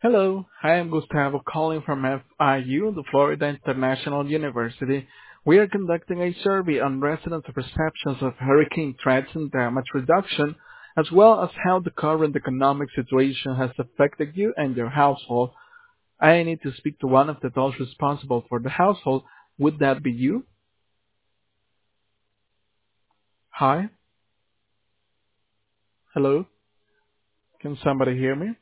Hello, I am Gustavo calling from FIU, the Florida International University. We are conducting a survey on residents' perceptions of hurricane threats and damage reduction, as well as how the current economic situation has affected you and your household. I need to speak to one of the adults responsible for the household. Would that be you? Hi? Hello? Can somebody hear me?